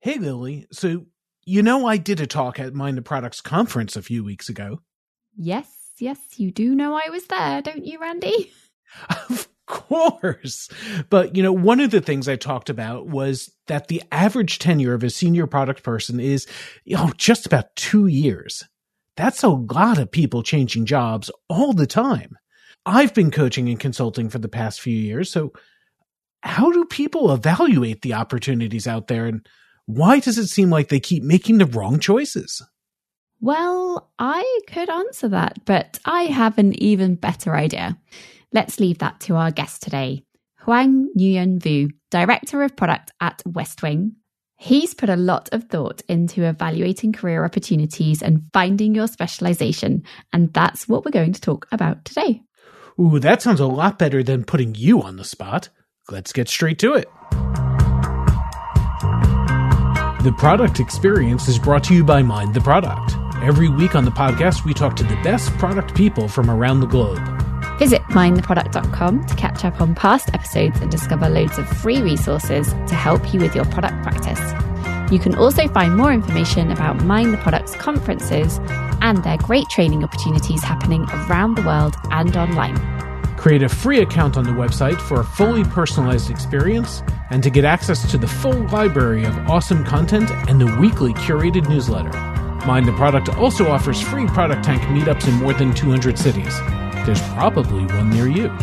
Hey, Lily. So, I did a talk at Mind the Products conference a few weeks ago. Yes, you do know I was there, don't you, Randy? Of course. But, one of the things I talked about was that the average tenure of a senior product person is, just about 2 years. That's a lot of people changing jobs all the time. I've been coaching and consulting for the past few years. So how do people evaluate the opportunities out there, and why does it seem like they keep making the wrong choices? Well, I could answer that, but I have an even better idea. Let's leave that to our guest today, Hoang Nguyen Vu, Director of Product at Westwing. He's put a lot of thought into evaluating career opportunities and finding your specialization, and that's what we're going to talk about today. Ooh, that sounds a lot better than putting you on the spot. Let's get straight to it. The Product Experience is brought to you by Mind the Product. Every week on the podcast, we talk to the best product people from around the globe. Visit mindtheproduct.com to catch up on past episodes and discover loads of free resources to help you with your product practice. You can also find more information about Mind the Product's conferences and their great training opportunities happening around the world and online. Create a free account on the website for a fully personalized experience and to get access to the full library of awesome content and the weekly curated newsletter. Mind the Product also offers free Product Tank meetups in more than 200 cities. There's probably one near you.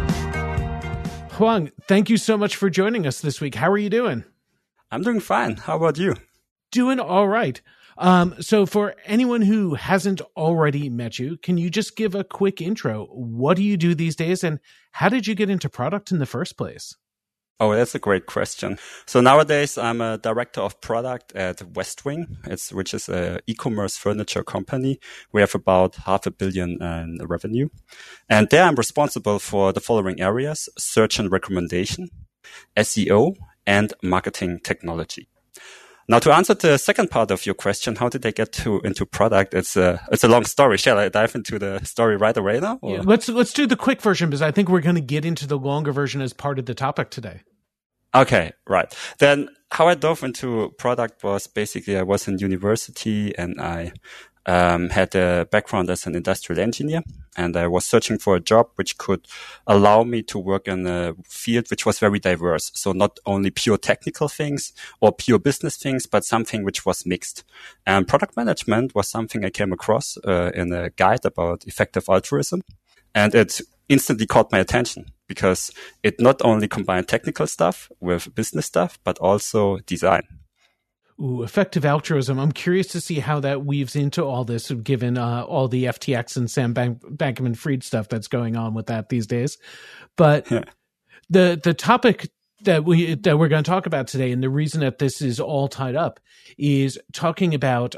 Hoang, thank you so much for joining us this week. How are you doing? I'm doing fine. How about you? Doing all right. So for anyone who hasn't already met you, can you just give a quick intro? What do you do these days, and how did you get into product in the first place? Oh, that's a great question. So nowadays, I'm a director of product at Westwing, which is an e-commerce furniture company. We have about 500 million in revenue. And there I'm responsible for the following areas: search and recommendation, SEO, and marketing technology. Now, to answer the second part of your question, how did I get into product? It's a long story. Shall I dive into the story right away now? Or? Yeah, let's do the quick version, because I think we're going to get into the longer version as part of the topic today. Okay, right. Then how I dove into product was basically I was in university and I had a background as an industrial engineer, and I was searching for a job which could allow me to work in a field which was very diverse. So not only pure technical things or pure business things, but something which was mixed. And product management was something I came across in a guide about effective altruism. And it instantly caught my attention because it not only combined technical stuff with business stuff, but also design. Ooh, effective altruism. I'm curious to see how that weaves into all this, given all the FTX and Sam Bankman-Fried stuff that's going on with that these days. But the topic that we're going to talk about today, and the reason that this is all tied up, is talking about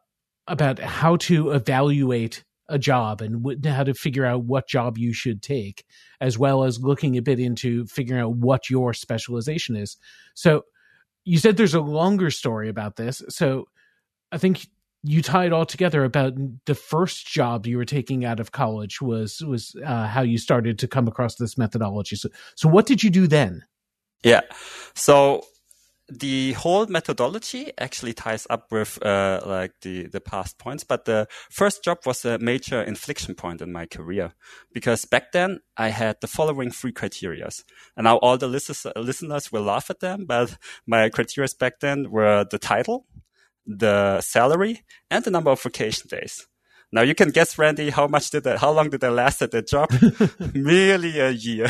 how to evaluate a job and how to figure out what job you should take, as well as looking a bit into figuring out what your specialization is. So you said there's a longer story about this. So I think you tie it all together about the first job you were taking out of college was how you started to come across this methodology. So what did you do then? Yeah. So the whole methodology actually ties up with the past points, but the first job was a major inflection point in my career because back then I had the following 3 criteria. And now all the listeners will laugh at them, but my criteria back then were the title, the salary, and the number of vacation days. Now you can guess, Randy, how long did I last at that job? Merely a year.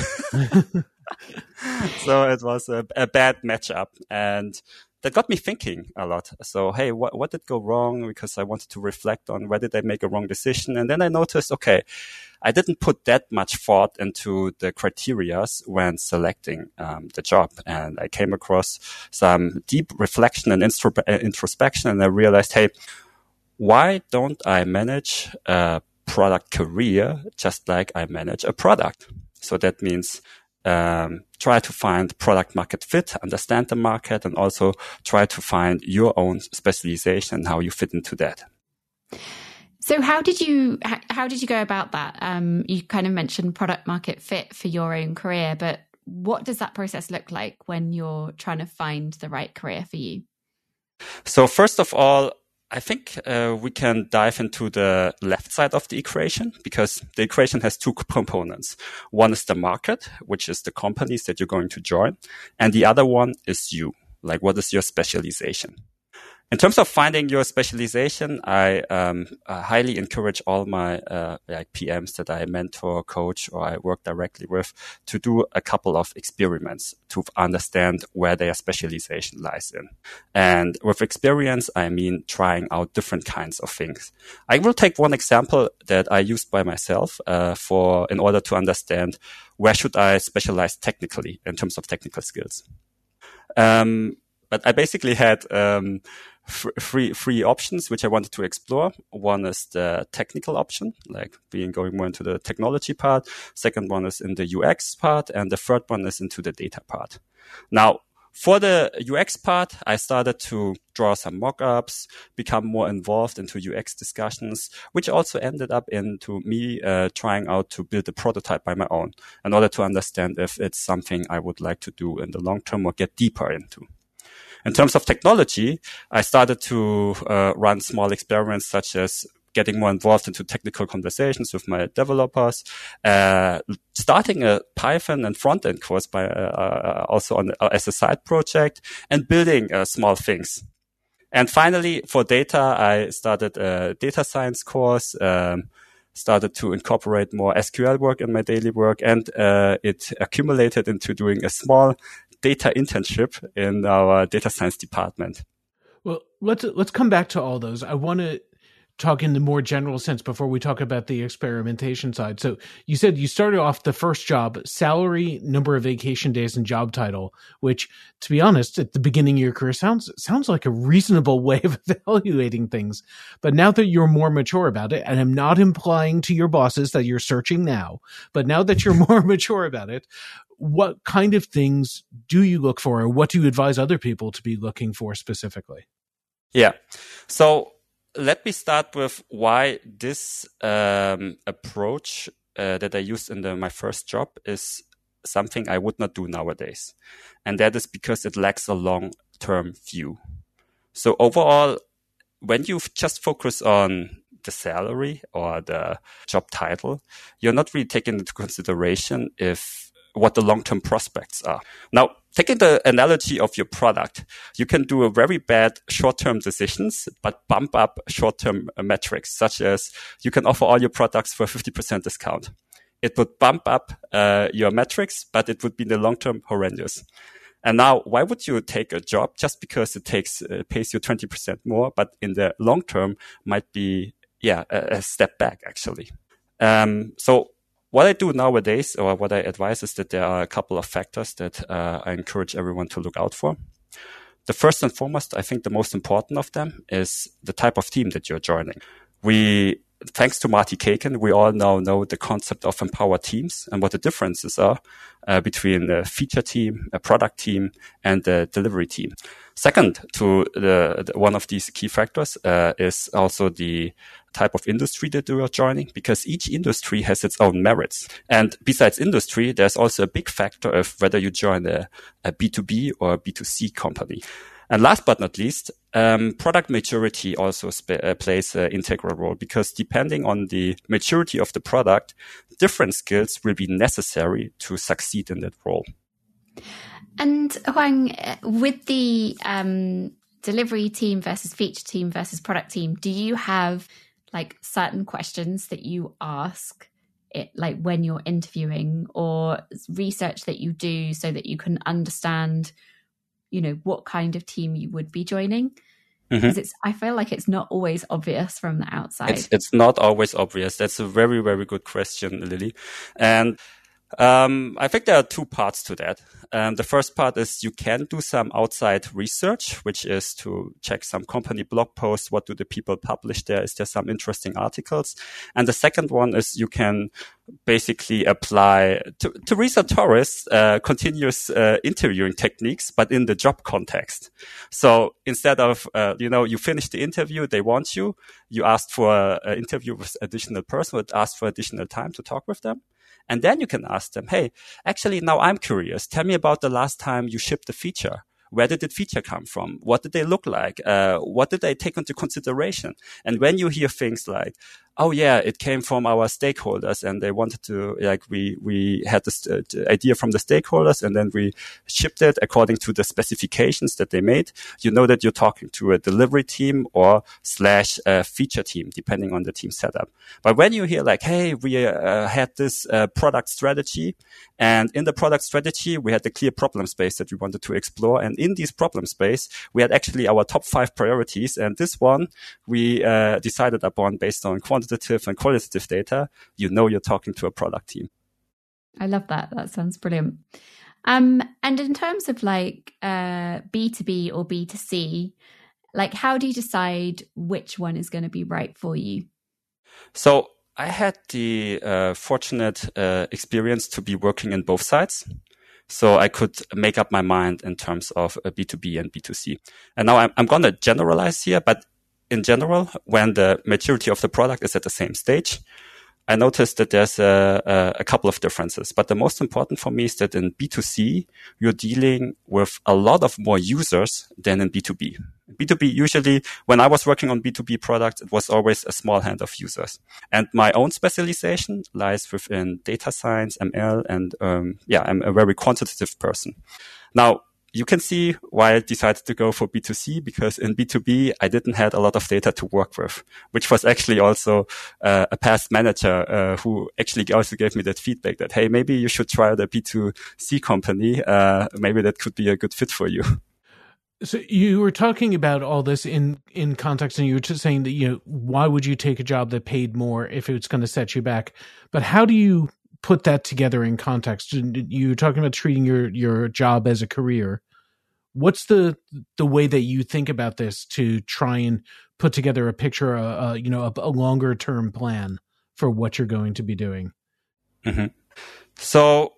So it was a bad matchup, and that got me thinking a lot. So, hey, what did go wrong? Because I wanted to reflect on where did I make a wrong decision. And then I noticed, okay, I didn't put that much thought into the criteria when selecting the job. And I came across some deep reflection and introspection, and I realized, hey, why don't I manage a product career just like I manage a product? So that means try to find product market fit, understand the market, and also try to find your own specialization and how you fit into that. So how did you go about that? You kind of mentioned product market fit for your own career, but what does that process look like when you're trying to find the right career for you? So first of all, I think we can dive into the left side of the equation, because the equation has two components. One is the market, which is the companies that you're going to join. And the other one is you. Like, what is your specialization? In terms of finding your specialization, I highly encourage all my PMs that I mentor, coach, or I work directly with to do a couple of experiments to understand where their specialization lies in. And with experience, I mean trying out different kinds of things. I will take one example that I used by myself in order to understand where should I specialize technically in terms of technical skills. But I basically had three options which I wanted to explore. One is the technical option, like going more into the technology part. Second one is in the UX part, and the third one is into the data part. Now, for the UX part, I started to draw some mock-ups, become more involved into UX discussions, which also ended up into me trying out to build a prototype by my own in order to understand if it's something I would like to do in the long term or get deeper into. In terms of technology, I started to run small experiments such as getting more involved into technical conversations with my developers, starting a Python and front-end course by also as a side project, and building small things. And finally, for data, I started a data science course, started to incorporate more SQL work in my daily work, and it accumulated into doing a small data internship in our data science department. Well, let's come back to all those. I want to talk in the more general sense before we talk about the experimentation side. So you said you started off the first job, salary, number of vacation days, and job title, which, to be honest, at the beginning of your career sounds like a reasonable way of evaluating things. But now that you're more mature about it, and I'm not implying to your bosses that you're searching now, but now that you're more mature about it, what kind of things do you look for, or what do you advise other people to be looking for specifically? Yeah. So let me start with why this approach that I used in my first job is something I would not do nowadays. And that is because it lacks a long-term view. So overall, when you just focus on the salary or the job title, you're not really taking into consideration what the long-term prospects are. Now, taking the analogy of your product, you can do a very bad short-term decisions, but bump up short-term metrics, such as you can offer all your products for 50% discount. It would bump up your metrics, but it would be in the long-term horrendous. And now, why would you take a job just because it pays you 20% more, but in the long term might be a step back actually. So what I do nowadays, or what I advise, is that there are a couple of factors that I encourage everyone to look out for. The first and foremost, I think the most important of them is the type of team that you're joining. Thanks to Marty Cagan, we all now know the concept of empowered teams and what the differences are between a feature team, a product team, and a delivery team. Second to one of these key factors is also the type of industry that you are joining, because each industry has its own merits. And besides industry, there's also a big factor of whether you join a B2B or a B2C company. And last but not least, product maturity also plays an integral role, because depending on the maturity of the product, different skills will be necessary to succeed in that role. And Hoang, with the delivery team versus feature team versus product team, do you have like certain questions that you ask like when you're interviewing, or research that you do so that you can understand, what kind of team you would be joining? Because I feel like it's not always obvious from the outside. It's not always obvious. That's a very, very good question, Lily. And I think there are two parts to that. The first part is you can do some outside research, which is to check some company blog posts. What do the people publish there? Is there some interesting articles? And the second one is you can basically apply to Teresa Torres continuous interviewing techniques, but in the job context. So instead of, you finish the interview, they want you asked for an interview with additional person, would ask for additional time to talk with them. And then you can ask them, hey, actually, now I'm curious. Tell me about the last time you shipped a feature. where did the feature come from? What did they look like? What did they take into consideration? And when you hear things like, oh yeah, it came from our stakeholders and they wanted to, like, we had this idea from the stakeholders and then we shipped it according to the specifications that they made. You know that you're talking to a delivery team or / feature team, depending on the team setup. But when you hear like, hey, we had this product strategy, and in the product strategy, we had the clear problem space that we wanted to explore. And in this problem space, we had actually our top 5 priorities. And this one we decided upon based on quantitative and qualitative data. You know you're talking to a product team. I love that. That sounds brilliant. And in terms of like B2B or B2C, like how do you decide which one is going to be right for you? So I had the fortunate experience to be working in both sides. So I could make up my mind in terms of B2B and B2C. And now I'm going to generalize here, but in general, when the maturity of the product is at the same stage, I noticed that there's a couple of differences. But the most important for me is that in B2C, you're dealing with a lot of more users than in B2B. B2B, usually, when I was working on B2B products, it was always a small hand of users. And my own specialization lies within data science, ML, and I'm a very quantitative person. Now, you can see why I decided to go for B2C, because in B2B, I didn't have a lot of data to work with, which was actually also a past manager who actually also gave me that feedback that, hey, maybe you should try the B2C company. Maybe that could be a good fit for you. So you were talking about all this in context, and you were just saying that, you know, why would you take a job that paid more if it's going to set you back? But how do you put that together in context? You're talking about treating your job as a career. What's the way that you think about this to try and put together a picture, a longer term plan for what you're going to be doing? Mm-hmm. So,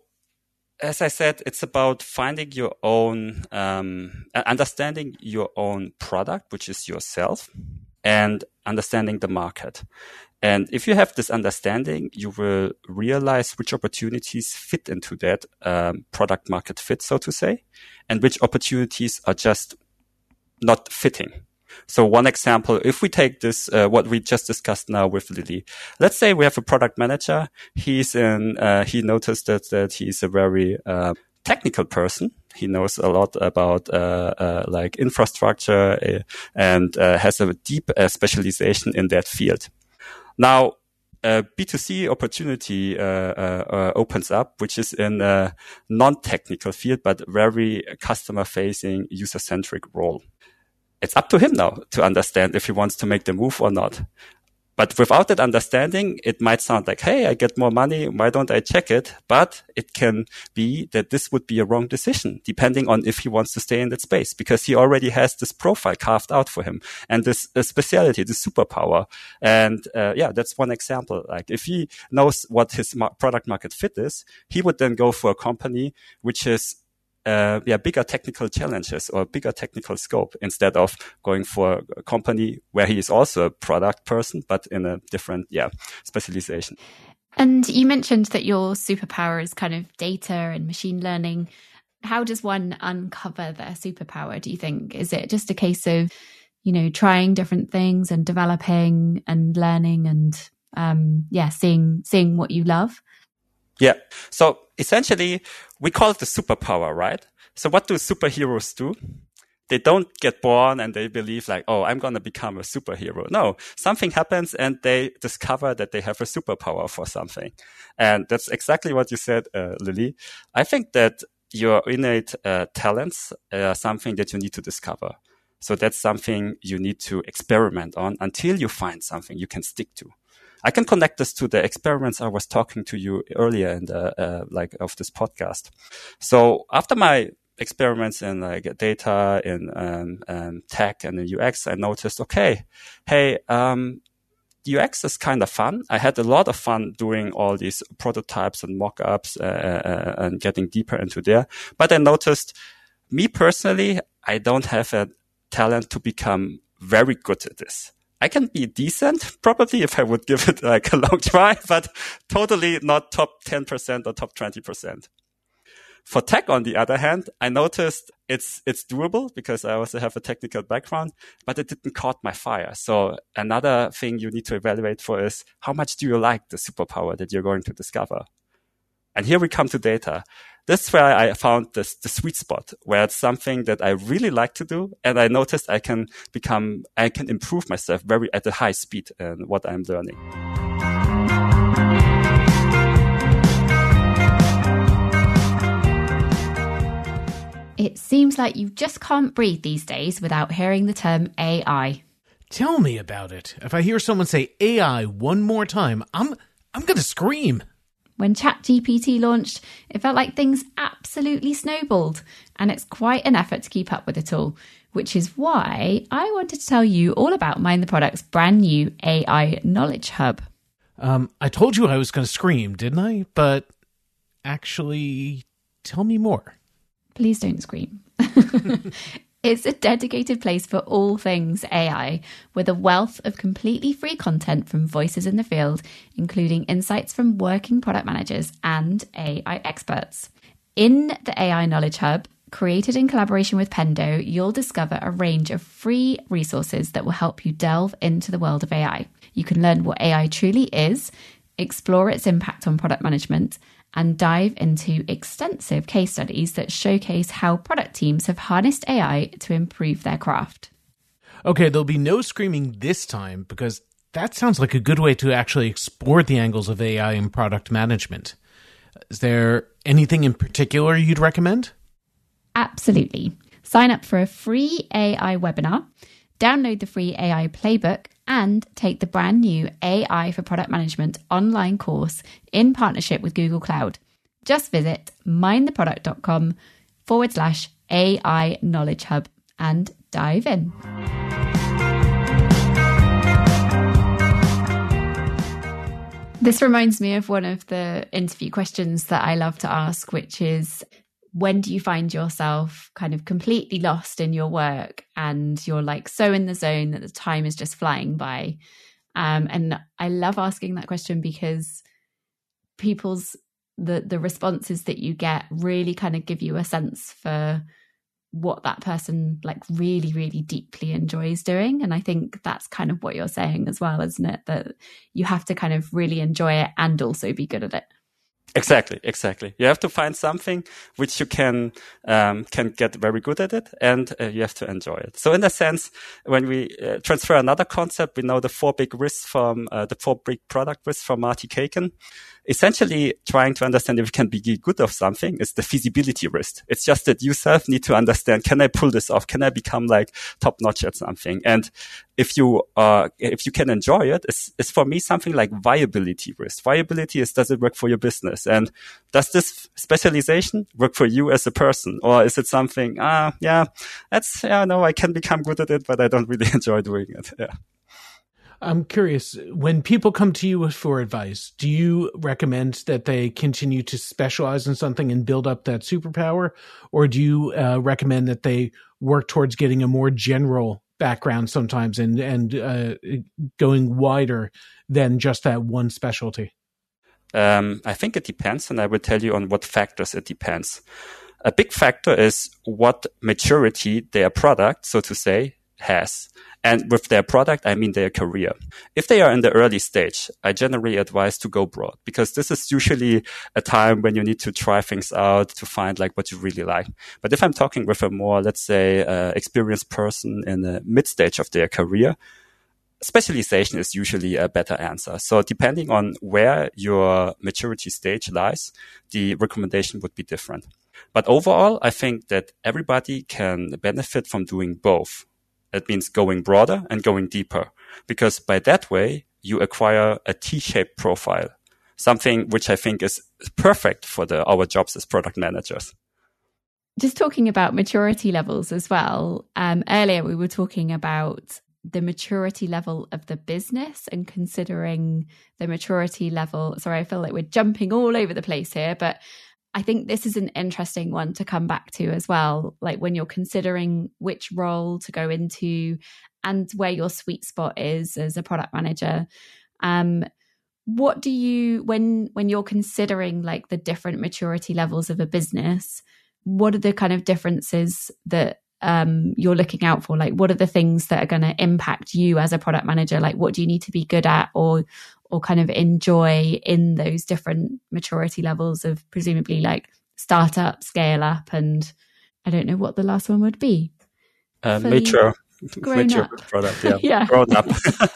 as I said, it's about finding your own, understanding your own product, which is yourself, and understanding the market. And if you have this understanding, you will realize which opportunities fit into that product market fit, so to say, and which opportunities are just not fitting. So one example, if we take this, what we just discussed now with Lily, let's say we have a product manager. He noticed that he's a very technical person. He knows a lot about like infrastructure and has a deep specialization in that field. Now, a B2C opportunity opens up, which is in a non-technical field, but very customer-facing, user-centric role. It's up to him now to understand if he wants to make the move or not. But without that understanding, it might sound like, hey, I get more money. Why don't I check it? But it can be that this would be a wrong decision, depending on if he wants to stay in that space, because he already has this profile carved out for him and this specialty, this superpower. And that's one example. Like if he knows what his product market fit is, he would then go for a company which is bigger technical challenges or bigger technical scope, instead of going for a company where he is also a product person, but in a different, specialization. And you mentioned that your superpower is kind of data and machine learning. How does one uncover their superpower, do you think? Is it just a case of, trying different things and developing and learning and, seeing what you love? Yeah. So essentially, we call it the superpower, right? So what do superheroes do? They don't get born and they believe like, oh, I'm going to become a superhero. No, something happens and they discover that they have a superpower for something. And that's exactly what you said, Lily. I think that your innate talents are something that you need to discover. So that's something you need to experiment on until you find something you can stick to. I can connect this to the experiments I was talking to you earlier in the of this podcast. So after my experiments in like data, in tech, and in UX, I noticed, UX is kind of fun. I had a lot of fun doing all these prototypes and mock-ups and getting deeper into there. But I noticed, me personally, I don't have a talent to become very good at this. I can be decent, probably, if I would give it like a long try, but totally not top 10% or top 20%. For tech, on the other hand, I noticed it's doable because I also have a technical background, but it didn't caught my fire. So another thing you need to evaluate for is how much do you like the superpower that you're going to discover? And here we come to data. This is where I found the sweet spot, where it's something that I really like to do. And I noticed I can improve myself at a high speed in what I'm learning. It seems like you just can't breathe these days without hearing the term AI. Tell me about it. If I hear someone say AI one more time, I'm going to scream. When ChatGPT launched, it felt like things absolutely snowballed, and it's quite an effort to keep up with it all, which is why I wanted to tell you all about Mind the Product's brand new AI Knowledge Hub. I told you I was going to scream, didn't I? But actually, tell me more. Please don't scream. It's a dedicated place for all things AI, with a wealth of completely free content from voices in the field, including insights from working product managers and AI experts. In the AI Knowledge Hub, created in collaboration with Pendo, you'll discover a range of free resources that will help you delve into the world of AI. You can learn what AI truly is, explore its impact on product management, and dive into extensive case studies that showcase how product teams have harnessed AI to improve their craft. Okay, there'll be no screaming this time because that sounds like a good way to actually explore the angles of AI in product management. Is there anything in particular you'd recommend? Absolutely. Sign up for a free AI webinar, download the free AI playbook, and take the brand new AI for Product Management online course in partnership with Google Cloud. Just visit mindtheproduct.com/AI Knowledge Hub and dive in. This reminds me of one of the interview questions that I love to ask, which is, when do you find yourself kind of completely lost in your work and you're like so in the zone that the time is just flying by? And I love asking that question because the responses that you get really kind of give you a sense for what that person like really, really deeply enjoys doing. And I think that's kind of what you're saying as well, isn't it? That you have to kind of really enjoy it and also be good at it. Exactly. You have to find something which you can get very good at it, and you have to enjoy it. So in a sense, when we transfer another concept, we know the four big product risks from Marty Cagan. Essentially, trying to understand if you can be good of something is the feasibility risk. It's just that you self need to understand, can I pull this off? Can I become like top notch at something? And if you can enjoy it, it's for me something like viability risk. Viability is, does it work for your business? And does this specialization work for you as a person? Or is it something, no, I can become good at it, but I don't really enjoy doing it. Yeah. I'm curious, when people come to you for advice, do you recommend that they continue to specialize in something and build up that superpower? Or do you recommend that they work towards getting a more general background sometimes and going wider than just that one specialty? I think it depends, and I will tell you on what factors it depends. A big factor is what maturity their product, so to say, has. And with their product, I mean their career. If they are in the early stage, I generally advise to go broad, because this is usually a time when you need to try things out to find like what you really like. But if I'm talking with a more, let's say, experienced person in the mid stage of their career, specialization is usually a better answer. So depending on where your maturity stage lies, the recommendation would be different. But overall, I think that everybody can benefit from doing both. That means going broader and going deeper, because by that way, you acquire a T-shaped profile, something which I think is perfect for our jobs as product managers. Just talking about maturity levels as well. Earlier, we were talking about the maturity level of the business and considering the maturity level. Sorry, I feel like we're jumping all over the place here, but I think this is an interesting one to come back to as well. Like when you're considering which role to go into and where your sweet spot is as a product manager. What do you, when you're considering like the different maturity levels of a business, what are the kind of differences that you're looking out for? Like, what are the things that are going to impact you as a product manager? Like, what do you need to be good at or kind of enjoy in those different maturity levels of presumably like startup, scale up, and I don't know what the last one would be. Mature product, yeah. Grown up.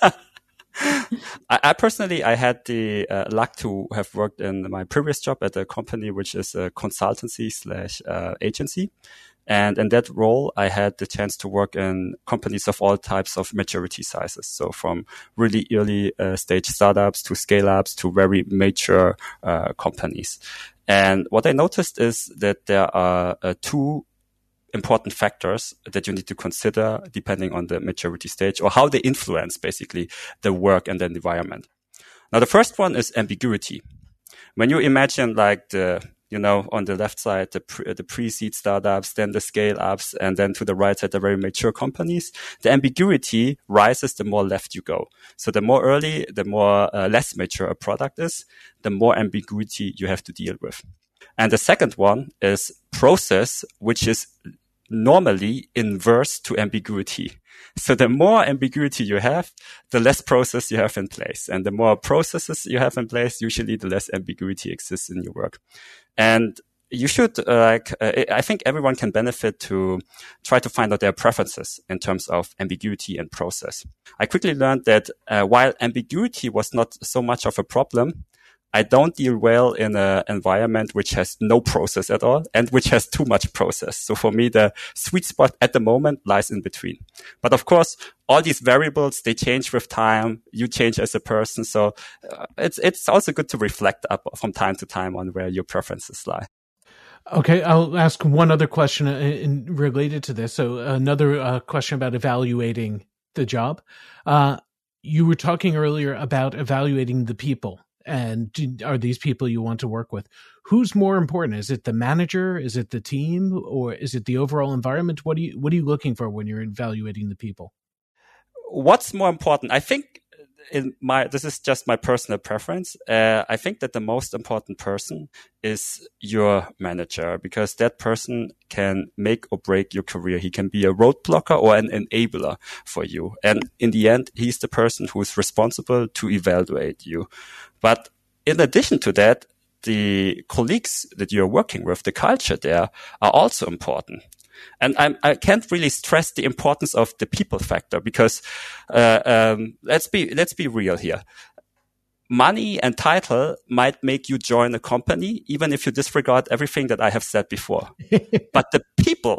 I personally, I had the luck to have worked in my previous job at a company which is a consultancy / agency. And in that role, I had the chance to work in companies of all types of maturity sizes. So from really early stage startups to scale-ups to very mature companies. And what I noticed is that there are two important factors that you need to consider depending on the maturity stage or how they influence basically the work and the environment. Now, the first one is ambiguity. When you imagine like on the left side, the pre-seed startups, then the scale-ups, and then to the right side, the very mature companies, the ambiguity rises the more left you go. So the more early, the more less mature a product is, the more ambiguity you have to deal with. And the second one is process, which is normally inverse to ambiguity. So the more ambiguity you have, the less process you have in place. And the more processes you have in place, usually the less ambiguity exists in your work. And you should, I think everyone can benefit to try to find out their preferences in terms of ambiguity and process. I quickly learned that while ambiguity was not so much of a problem, I don't deal well in an environment which has no process at all and which has too much process. So for me, the sweet spot at the moment lies in between. But of course, all these variables, they change with time. You change as a person. So it's also good to reflect up from time to time on where your preferences lie. Okay, I'll ask one other question related to this. So another question about evaluating the job. You were talking earlier about evaluating the people. And are these people you want to work with? Who's more important? Is it the manager? Is it the team? Or is it the overall environment? What are you looking for when you're evaluating the people? What's more important? I think this is just my personal preference. I think that the most important person is your manager, because that person can make or break your career. He can be a roadblocker or an enabler for you. And in the end, he's the person who is responsible to evaluate you. But in addition to that, the colleagues that you're working with, the culture there, are also important. And I can't really stress the importance of the people factor, because let's be real here. Money and title might make you join a company, even if you disregard everything that I have said before. But the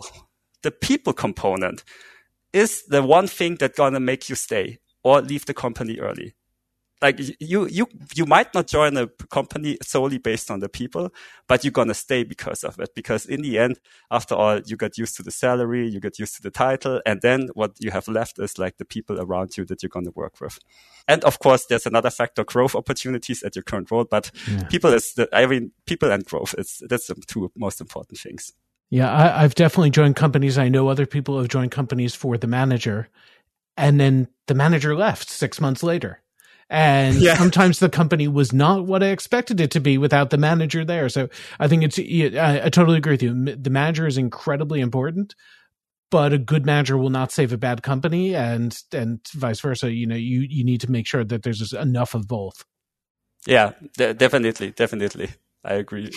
people component is the one thing that's gonna make you stay or leave the company early. Like you might not join a company solely based on the people, but you're going to stay because of it. Because in the end, after all, you got used to the salary, you get used to the title. And then what you have left is like the people around you that you're going to work with. And of course, there's another factor, growth opportunities at your current role. But people and growth, that's the two most important things. Yeah, I've definitely joined companies. I know other people have joined companies for the manager, and then the manager left 6 months later. And sometimes the company was not what I expected it to be without the manager there. So I think I totally agree with you. The manager is incredibly important, but a good manager will not save a bad company, and vice versa. You need to make sure that there's enough of both. Yeah, definitely. I agree.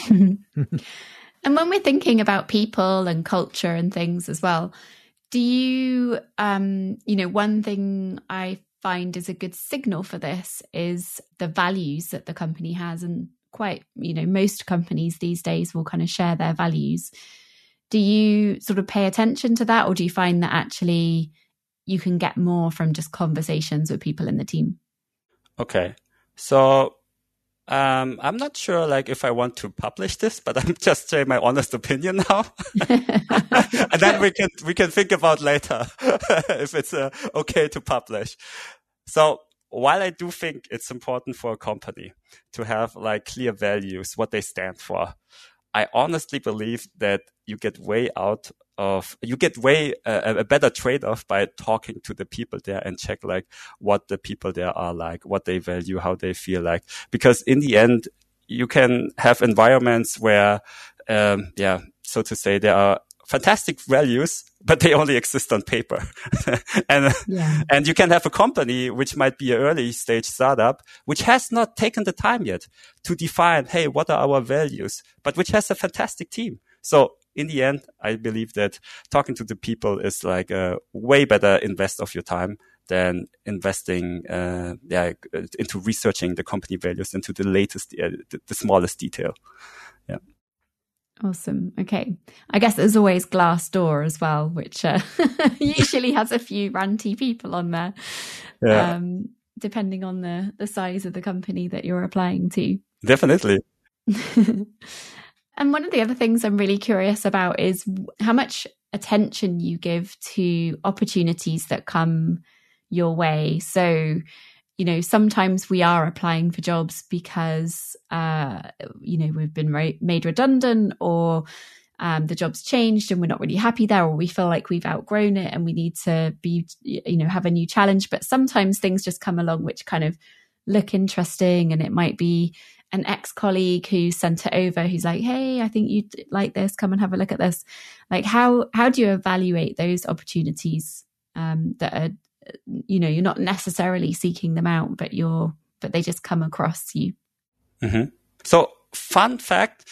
And when we're thinking about people and culture and things as well, do you, one thing I find is a good signal for this is the values that the company has, and most companies these days will kind of share their values. Do you sort of pay attention to that, or do you find that actually you can get more from just conversations with people in the team? Okay, so I'm not sure if I want to publish this, but I'm just saying my honest opinion now. And then we can think about later if it's okay to publish. So while I do think it's important for a company to have clear values, what they stand for, I honestly believe that you get a better trade-off by talking to the people there and check what the people there are like, what they value, how they feel like. Because in the end, you can have environments where so to say, there are fantastic values, but they only exist on paper. And you can have a company which might be an early stage startup, which has not taken the time yet to define, hey, what are our values, but which has a fantastic team. So in the end, I believe that talking to the people is like a way better invest of your time than investing into researching the company values into the latest, the smallest detail. Yeah. Awesome. Okay. I guess there's always Glassdoor as well, which usually has a few ranty people on there, depending on the size of the company that you're applying to. Definitely. And one of the other things I'm really curious about is how much attention you give to opportunities that come your way. So, sometimes we are applying for jobs because, we've been made redundant, or the job's changed and we're not really happy there, or we feel like we've outgrown it and we need to have a new challenge. But sometimes things just come along which kind of look interesting, and it might be an ex-colleague who sent it over, who's like, hey, I think you'd like this, come and have a look at this. Like, how do you evaluate those opportunities that are, you're not necessarily seeking them out, but they just come across you? Mm-hmm. So, fun fact,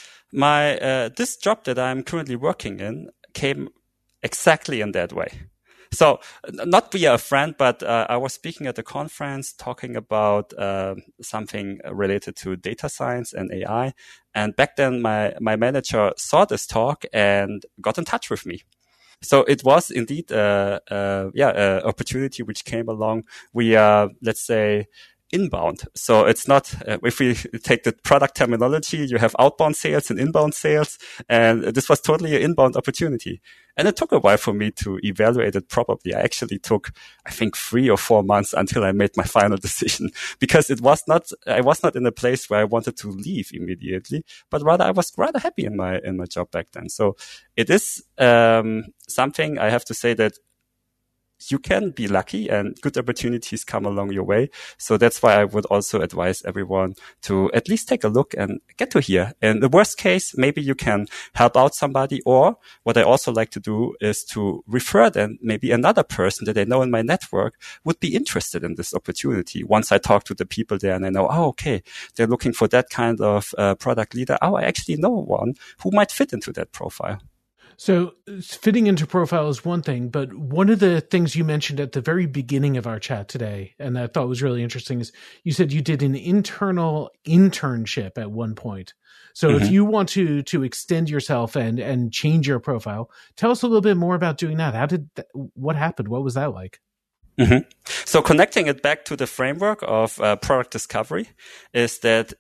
this job that I'm currently working in came exactly in that way. So not via a friend, but I was speaking at a conference talking about something related to data science and AI. And back then, my manager saw this talk and got in touch with me. So it was indeed an opportunity which came along via, let's say, inbound. So it's not, if we take the product terminology, you have outbound sales and inbound sales. And this was totally an inbound opportunity. And it took a while for me to evaluate it properly. I actually took, I think, 3 or 4 months until I made my final decision, because I was not in a place where I wanted to leave immediately, but rather I was rather happy in my job back then. So it is, something I have to say that you can be lucky and good opportunities come along your way. So that's why I would also advise everyone to at least take a look and get to hear. In the worst case, maybe you can help out somebody, or what I also like to do is to refer them, maybe another person that I know in my network would be interested in this opportunity. Once I talk to the people there and I know, okay, they're looking for that kind of product leader. I actually know one who might fit into that profile. So fitting into profile is one thing, but one of the things you mentioned at the very beginning of our chat today, and I thought was really interesting, is you said you did an internal internship at one point. So if you want to extend yourself and change your profile, tell us a little bit more about doing that. What happened? What was that like? Mm-hmm. So connecting it back to the framework of product discovery is that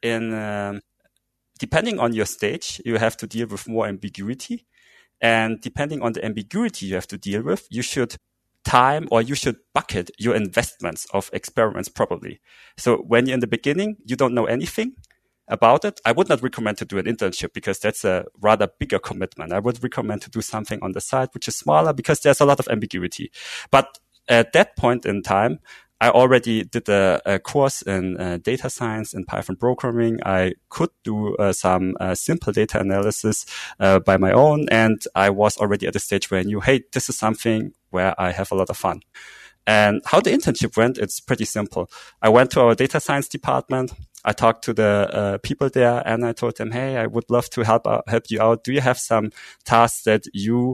depending on your stage, you have to deal with more ambiguity. And depending on the ambiguity you have to deal with, you should bucket your investments of experiments properly. So when you're in the beginning, you don't know anything about it. I would not recommend to do an internship because that's a rather bigger commitment. I would recommend to do something on the side which is smaller because there's a lot of ambiguity. But at that point in time, I already did a course in data science and Python programming. I could do some simple data analysis by my own. And I was already at a stage where I knew, hey, this is something where I have a lot of fun. And how the internship went, it's pretty simple. I went to our data science department. I talked to the people there and I told them, hey, I would love to help you out. Do you have some tasks that you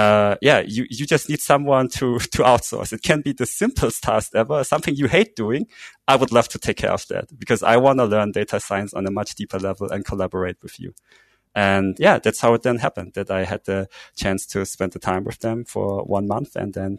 just need someone to outsource? It can be the simplest task ever, something you hate doing. I would love to take care of that because I want to learn data science on a much deeper level and collaborate with you. And that's how it then happened, that I had the chance to spend the time with them for 1 month and then,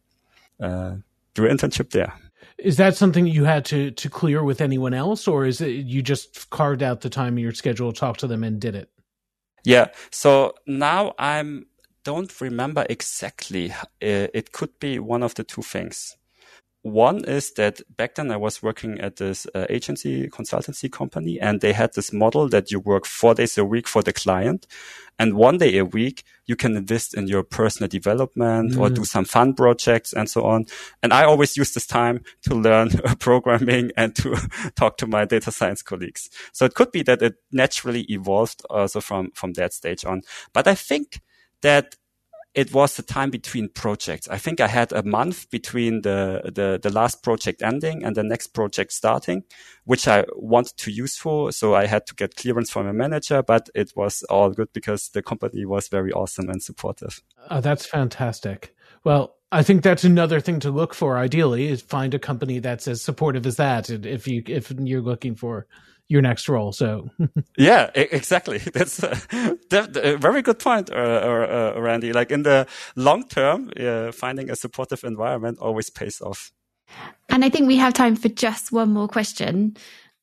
do an internship there. Is that something you had to clear with anyone else, or is it you just carved out the time in your schedule, talked to them and did it? Yeah. So now don't remember exactly. It could be one of the two things. One is that back then I was working at this agency consultancy company, and they had this model that you work 4 days a week for the client, and 1 day a week you can invest in your personal development or do some fun projects and so on. And I always use this time to learn programming and to talk to my data science colleagues. So it could be that it naturally evolved also from that stage on. But I think that it was the time between projects. I think I had a month between the last project ending and the next project starting, which I wanted to use for. So I had to get clearance from a manager, but it was all good because the company was very awesome and supportive. Oh, that's fantastic. Well, I think that's another thing to look for. Ideally, is find a company that's as supportive as that. If you're looking for your next role. So yeah, exactly. That's a very good point, Randy. Like in the long term, finding a supportive environment always pays off. And I think we have time for just one more question.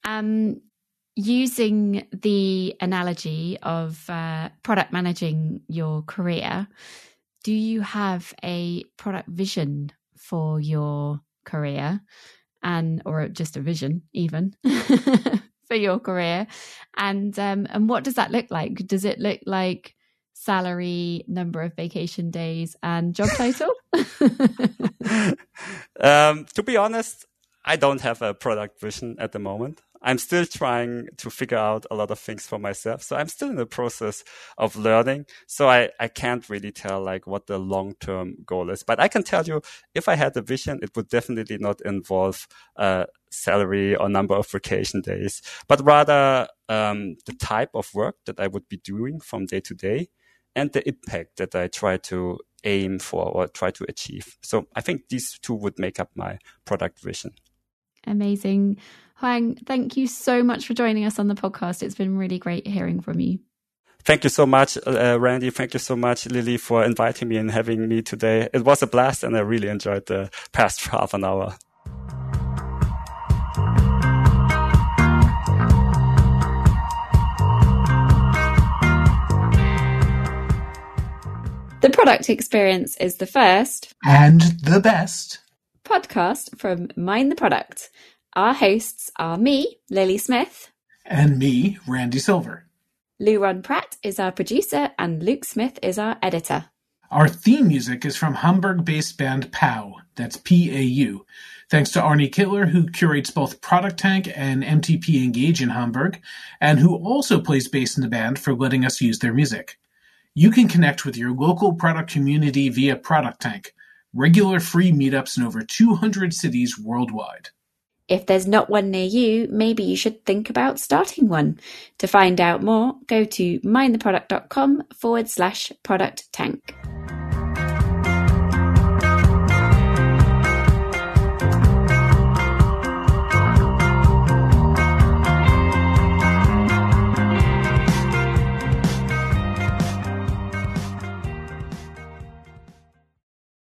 Using the analogy of product managing your career, do you have a product vision for your career, or just a vision even? For your career, and what does that look like? Does it look like salary, number of vacation days, and job title? To be honest, I don't have a product vision at the moment. I'm still trying to figure out a lot of things for myself. So I'm still in the process of learning. So I can't really tell like what the long-term goal is. But I can tell you, if I had a vision, it would definitely not involve salary or number of vacation days, but rather the type of work that I would be doing from day to day and the impact that I try to aim for or try to achieve. So I think these two would make up my product vision. Amazing. Hoang, thank you so much for joining us on the podcast. It's been really great hearing from you. Thank you so much, Randy. Thank you so much, Lily, for inviting me and having me today. It was a blast and I really enjoyed the past half an hour. The Product Experience is the first and the best podcast from Mind the Product. Our hosts are me, Lily Smith. And me, Randy Silver. Lou Ron Pratt is our producer and Luke Smith is our editor. Our theme music is from Hamburg-based band PAU. That's P-A-U. Thanks to Arnie Kittler, who curates both Product Tank and MTP Engage in Hamburg, and who also plays bass in the band, for letting us use their music. You can connect with your local product community via Product Tank, regular free meetups in over 200 cities worldwide. If there's not one near you, maybe you should think about starting one. To find out more, go to mindtheproduct.com/product tank.